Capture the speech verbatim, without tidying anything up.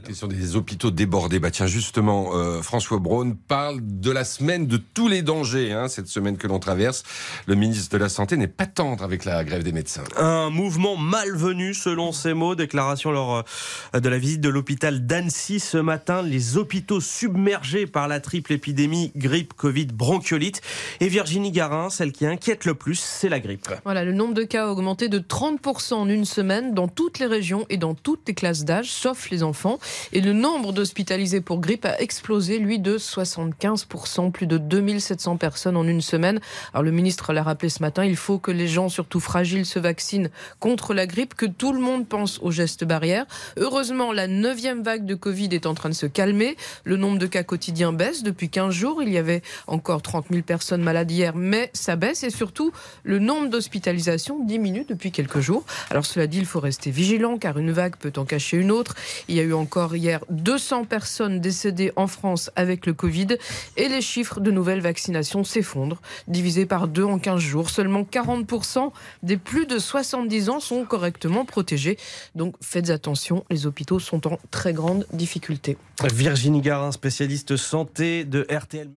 Question des hôpitaux débordés. Bah tiens, justement, euh, François Braun parle de la semaine de tous les dangers, hein, cette semaine que l'on traverse. Le ministre de la Santé n'est pas tendre avec la grève des médecins. Un mouvement malvenu, selon ses mots. Déclaration lors de la visite de l'hôpital d'Annecy ce matin. Les hôpitaux submergés par la triple épidémie grippe, Covid, bronchiolite. Et Virginie Garin, celle qui inquiète le plus, c'est la grippe. Voilà, le nombre de cas a augmenté de trente pour cent en une semaine dans toutes les régions et dans toutes les classes d'âge, sauf les enfants. Et le nombre d'hospitalisés pour grippe a explosé, lui, de soixante-quinze pour cent, plus de deux mille sept cents personnes en une semaine. Alors le ministre l'a rappelé ce matin, il faut que les gens, surtout fragiles, se vaccinent contre la grippe, que tout le monde pense aux gestes barrières. Heureusement, la neuvième vague de Covid est en train de se calmer. Le nombre de cas quotidiens baisse depuis quinze jours. Il y avait encore trente mille personnes malades hier, mais ça baisse. Et surtout, le nombre d'hospitalisations diminue depuis quelques jours. Alors cela dit, il faut rester vigilant, car une vague peut en cacher une autre. Il y a eu encore hier deux cents personnes décédées en France avec le Covid et les chiffres de nouvelles vaccinations s'effondrent, divisés par deux en quinze jours. Seulement quarante pour cent des plus de soixante-dix ans sont correctement protégés. Donc faites attention, les hôpitaux sont en très grande difficulté. Virginie Garin, spécialiste santé de R T L.